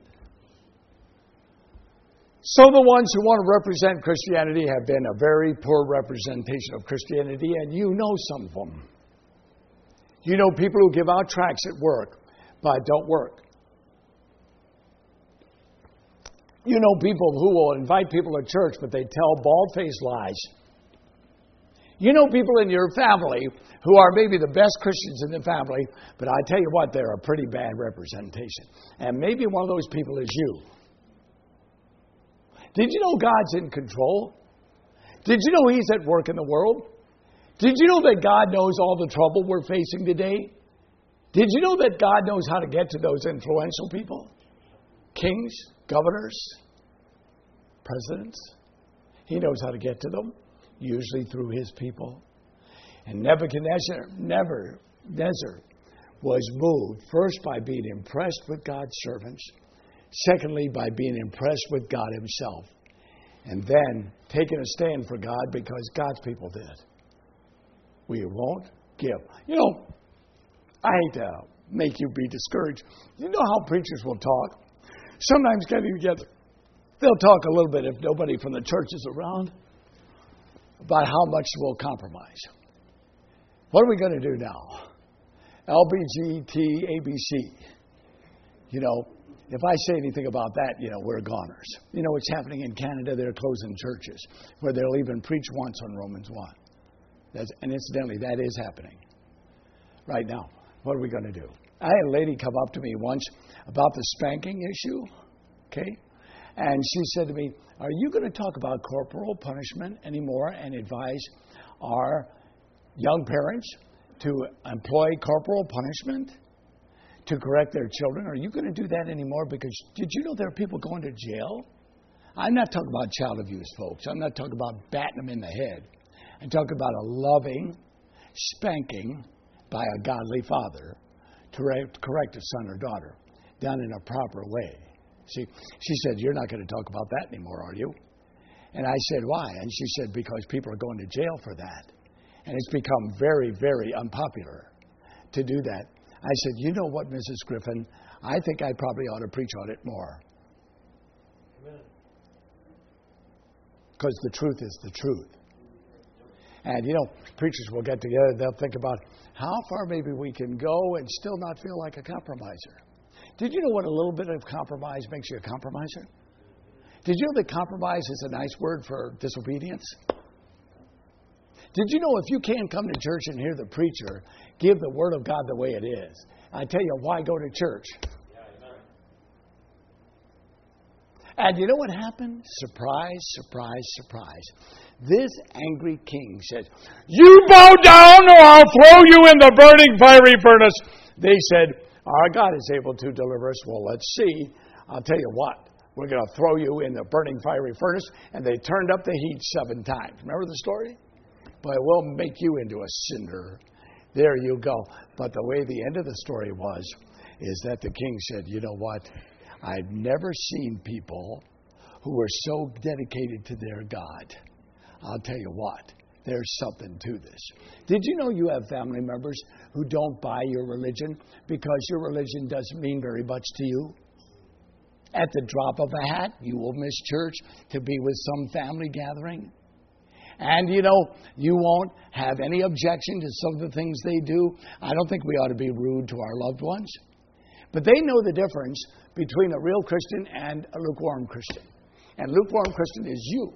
So the ones who want to represent Christianity have been a very poor representation of Christianity, and you know some of them. You know people who give out tracts at work, but don't work. You know people who will invite people to church, but they tell bald-faced lies. You know people in your family who are maybe the best Christians in the family, but I tell you what, they're a pretty bad representation. And maybe one of those people is you. Did you know God's in control? Did you know He's at work in the world? Did you know that God knows all the trouble we're facing today? Did you know that God knows how to get to those influential people? Kings, governors, presidents. He knows how to get to them, usually through His people. And Nebuchadnezzar, Nebuchadnezzar was moved first by being impressed with God's servants, secondly by being impressed with God Himself, and then taking a stand for God because God's people did. We won't give. You know, I hate to make you be discouraged. You know how preachers will talk? Sometimes getting together, they'll talk a little bit if nobody from the church is around about how much we'll compromise. What are we going to do now? L B G T A B C. You know, if I say anything about that, you know, we're goners. You know what's happening in Canada? They're closing churches where they'll even preach once on Romans one. That's, and incidentally, that is happening right now. What are we going to do? I had a lady come up to me once about the spanking issue, okay? And she said to me, are you going to talk about corporal punishment anymore and advise our young parents to employ corporal punishment to correct their children? Are you going to do that anymore? Because did you know there are people going to jail? I'm not talking about child abuse, folks. I'm not talking about batting them in the head. I'm talking about a loving spanking by a godly father to correct a son or daughter done in a proper way. See, she said, you're not going to talk about that anymore, are you? And I said, why? And she said, because people are going to jail for that. And it's become very, very unpopular to do that. I said, you know what, Missus Griffin? I think I probably ought to preach on it more. Because the truth is the truth. And, you know, preachers will get together, they'll think about how far maybe we can go and still not feel like a compromiser. Did you know what a little bit of compromise makes you a compromiser? Did you know that compromise is a nice word for disobedience? Did you know if you can't come to church and hear the preacher give the Word of God the way it is, I tell you, why go to church? And you know what happened? Surprise, surprise, surprise. This angry king said, you bow down or I'll throw you in the burning fiery furnace. They said, our God is able to deliver us. Well, let's see. I'll tell you what. We're going to throw you in the burning fiery furnace. And they turned up the heat seven times. Remember the story? But we'll make you into a cinder. There you go. But the way the end of the story was, is that the king said, you know what? I've never seen people who were so dedicated to their God. I'll tell you what, there's something to this. Did you know you have family members who don't buy your religion because your religion doesn't mean very much to you? At the drop of a hat, you will miss church to be with some family gathering. And, you know, you won't have any objection to some of the things they do. I don't think we ought to be rude to our loved ones. But they know the difference between a real Christian and a lukewarm Christian. And lukewarm Christian is you.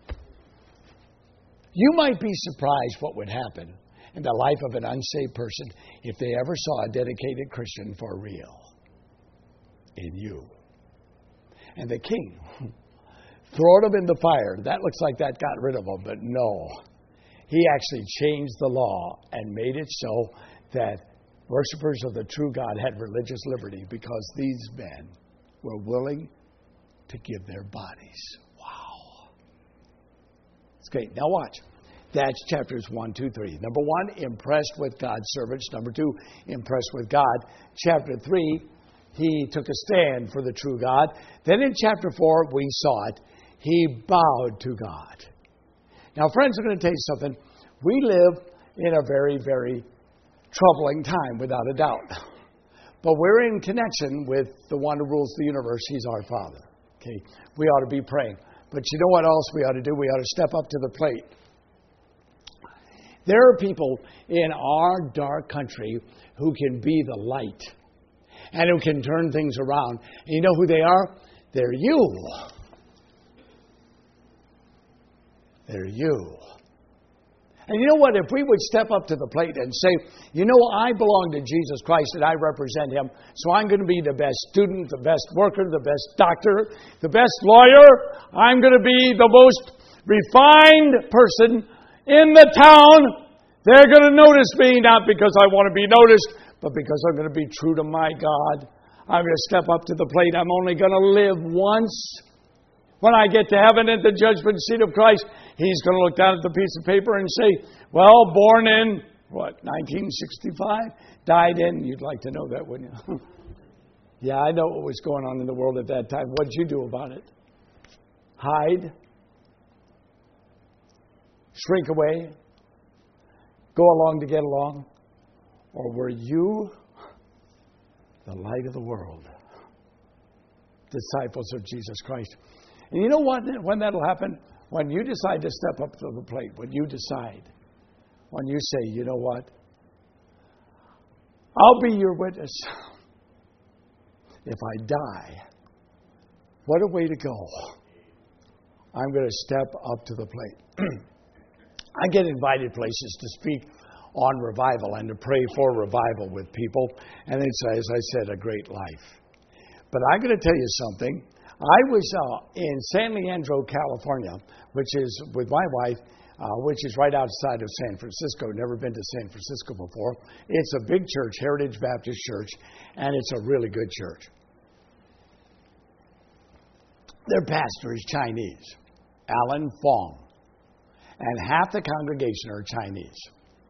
You might be surprised what would happen in the life of an unsaved person if they ever saw a dedicated Christian for real in you. And the king, throw them in the fire. That looks like that got rid of them, but no. He actually changed the law and made it so that worshipers of the true God had religious liberty because these men were willing to give their bodies. Wow. It's great. Now watch. That's chapters one, two, three. Number one, impressed with God's servants. Number two, impressed with God. Chapter three, he took a stand for the true God. Then in chapter four, we saw it. He bowed to God. Now, friends, I'm going to tell you something. We live in a very, very troubling time, without a doubt. But we're in connection with the one who rules the universe. He's our Father. Okay, we ought to be praying. But you know what else we ought to do? We ought to step up to the plate. There are people in our dark country who can be the light and who can turn things around. And you know who they are? They're you. They're you. And you know what? If we would step up to the plate and say, you know, I belong to Jesus Christ and I represent Him, so I'm going to be the best student, the best worker, the best doctor, the best lawyer. I'm going to be the most refined person in the town. They're going to notice me, not because I want to be noticed, but because I'm going to be true to my God. I'm going to step up to the plate. I'm only going to live once. When I get to heaven at the judgment seat of Christ, He's going to look down at the piece of paper and say, well, born in, what, nineteen sixty-five? Died in, you'd like to know that, wouldn't you? Yeah, I know what was going on in the world at that time. What did you do about it? Hide? Shrink away? Go along to get along? Or were you the light of the world? Disciples of Jesus Christ. And you know what? When that'll happen? When you decide to step up to the plate. When you decide. When you say, you know what? I'll be your witness. If I die, what a way to go. I'm going to step up to the plate. I get invited places to speak on revival and to pray for revival with people. And it's, as I said, a great life. But I'm going to tell you something. I was uh, in San Leandro, California, which is with my wife, uh, which is right outside of San Francisco. Never been to San Francisco before. It's a big church, Heritage Baptist Church, and it's a really good church. Their pastor is Chinese, Alan Fong, and half the congregation are Chinese.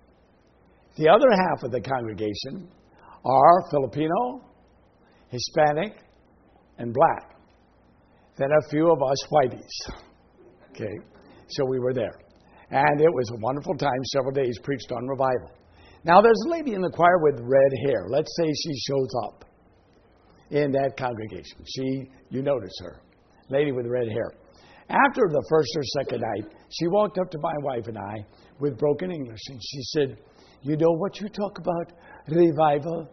The other half of the congregation are Filipino, Hispanic, and black. Then a few of us whiteys. Okay, so we were there. And it was a wonderful time, several days preached on revival. Now there's a lady in the choir with red hair. Let's say she shows up in that congregation. She, you notice her, lady with red hair. After the first or second night, she walked up to my wife and I with broken English and she said, you know what you talk about? Revival.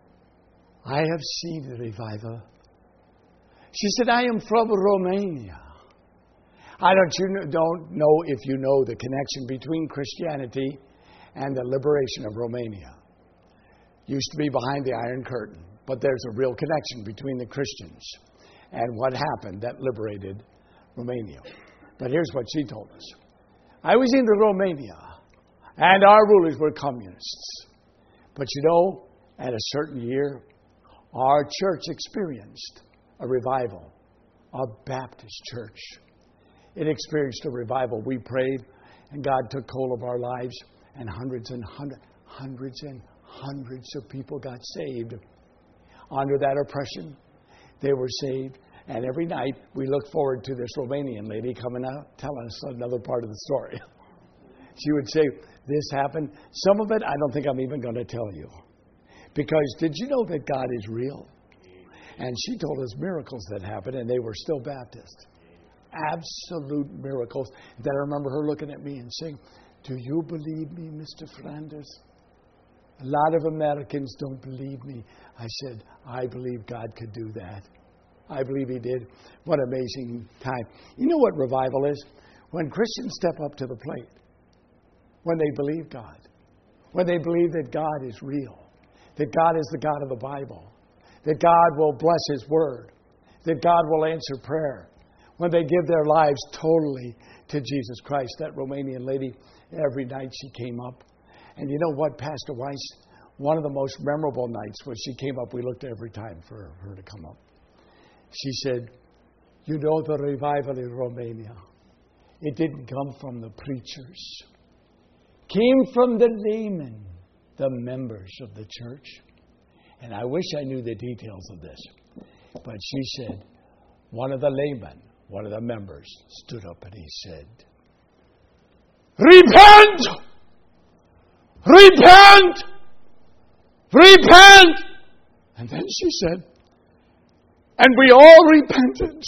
I have seen the revival. She said, I am from Romania. I don't, you know, don't know if you know the connection between Christianity and the liberation of Romania. Used to be behind the Iron Curtain, but there's a real connection between the Christians and what happened that liberated Romania. But here's what she told us. I was in Romania, and our rulers were communists. But you know, at a certain year, our church experienced a revival, a Baptist church. It experienced a revival. We prayed, and God took hold of our lives, and hundreds and hundreds, hundreds and hundreds of people got saved. Under that oppression, they were saved. And every night, we look forward to this Romanian lady coming out, telling us another part of the story. She would say, this happened. Some of it, I don't think I'm even going to tell you. Because did you know that God is real? And she told us miracles that happened, and they were still Baptist. Absolute miracles. Then I remember her looking at me and saying, do you believe me, Mister Flanders? A lot of Americans don't believe me. I said, I believe God could do that. I believe He did. What an amazing time. You know what revival is? When Christians step up to the plate. When they believe God. When they believe that God is real. That God is the God of the Bible. That God will bless His Word. That God will answer prayer. When they give their lives totally to Jesus Christ. That Romanian lady, every night she came up. And you know what, Pastor Weiss? One of the most memorable nights was she came up. We looked every time for her to come up. She said, You know the revival in Romania. It didn't come from the preachers. It came from the laymen, the members of the church. And I wish I knew the details of this. But she said, one of the laymen, one of the members, stood up and he said, "Repent! Repent! Repent!" And then she said, "And we all repented."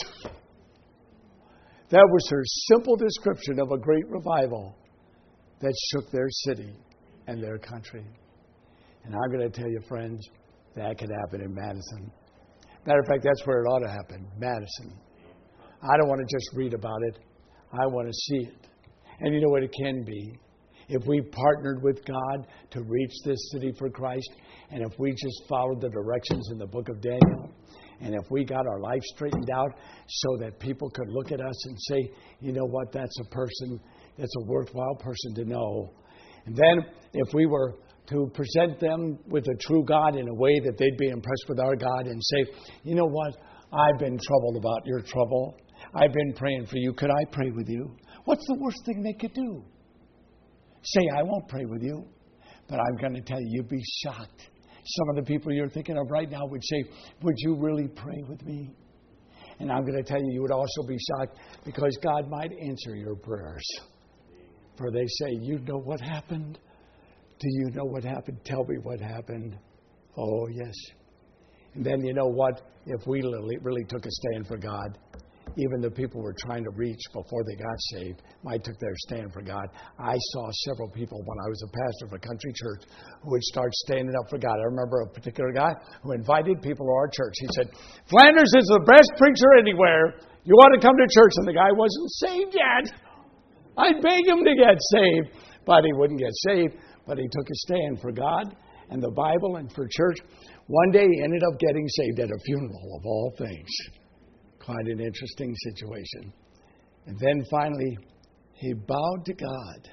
That was her simple description of a great revival that shook their city and their country. And I'm going to tell you, friends, that could happen in Madison. Matter of fact, that's where it ought to happen, Madison. I don't want to just read about it. I want to see it. And you know what it can be? If we partnered with God to reach this city for Christ, and if we just followed the directions in the book of Daniel, and if we got our life straightened out so that people could look at us and say, you know what, that's a person, that's a worthwhile person to know. And then if we were to present them with a true God in a way that they'd be impressed with our God and say, you know what, I've been troubled about your trouble. I've been praying for you. Could I pray with you? What's the worst thing they could do? Say, I won't pray with you. But I'm going to tell you, you'd be shocked. Some of the people you're thinking of right now would say, would you really pray with me? And I'm going to tell you, you would also be shocked because God might answer your prayers. For they say, you know what happened? Do you know what happened? Tell me what happened. Oh, yes. And then you know what? If we really, really took a stand for God, even the people we're trying to reach before they got saved might took their stand for God. I saw several people when I was a pastor of a country church who would start standing up for God. I remember a particular guy who invited people to our church. He said, Flanders is the best preacher anywhere. You ought to come to church. And the guy wasn't saved yet. I'd beg him to get saved, but he wouldn't get saved. But he took a stand for God and the Bible and for church. One day he ended up getting saved at a funeral of all things. Quite an interesting situation. And then finally, he bowed to God.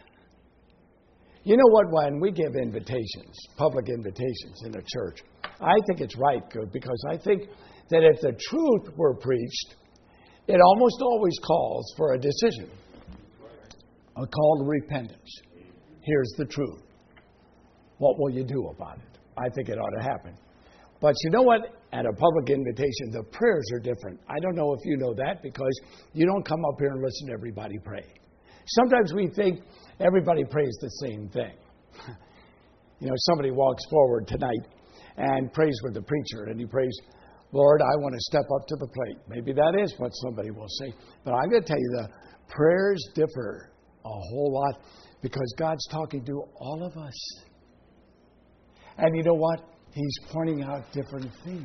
You know what? When we give invitations, public invitations in a church, I think it's right, good, because I think that if the truth were preached, it almost always calls for a decision, a call to repentance. Here's the truth. What will you do about it? I think it ought to happen. But you know what? At a public invitation, the prayers are different. I don't know if you know that because you don't come up here and listen to everybody pray. Sometimes we think everybody prays the same thing. You know, somebody walks forward tonight and prays with the preacher, and he prays, Lord, I want to step up to the plate. Maybe that is what somebody will say. But I'm going to tell you, the prayers differ a whole lot because God's talking to all of us. And you know what? He's pointing out different things.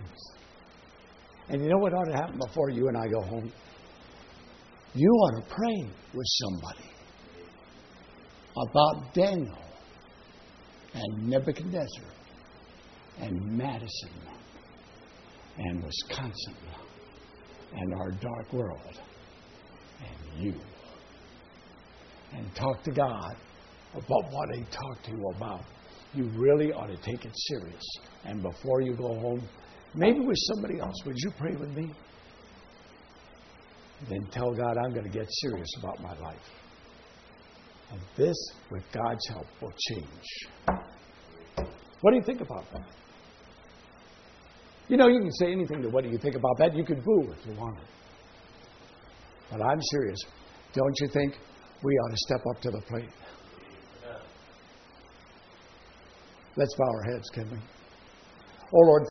And you know what ought to happen before you and I go home? You ought to pray with somebody about Daniel and Nebuchadnezzar and Madison and Wisconsin and our dark world and you. And talk to God about what He talked to you about. You really ought to take it serious. And before you go home, maybe with somebody else, would you pray with me? And then tell God, I'm going to get serious about my life. And this, with God's help, will change. What do you think about that? You know, you can say anything to what do you think about that. You could boo if you want. But I'm serious. Don't you think we ought to step up to the plate? Let's bow our heads, can we? Oh, Lord.